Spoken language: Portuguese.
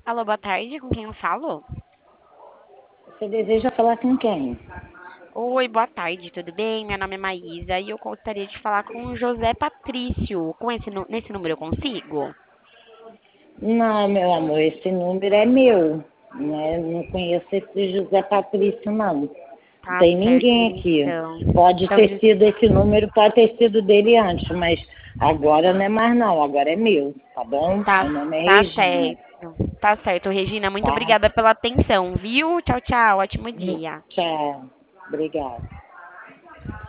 Alô, boa tarde, com quem eu falo? Você deseja falar com quem? Oi, boa tarde, tudo bem? Meu nome é Maísa e eu gostaria de falar com o José Patrício. Nesse número eu consigo? Não, meu amor, esse número é meu. Né? Não conheço esse José Patrício, não. Não Tá tem certo, ninguém aqui. então. Pode Então, ter sido esse número, pode ter sido dele antes, mas agora não é mais não, agora é meu, tá bom? tá, Meu nome é tá Regina, certo. Tá certo, Regina. Muito tá? obrigada pela atenção, viu? Tchau, tchau. Ótimo dia. Tchau. Obrigada.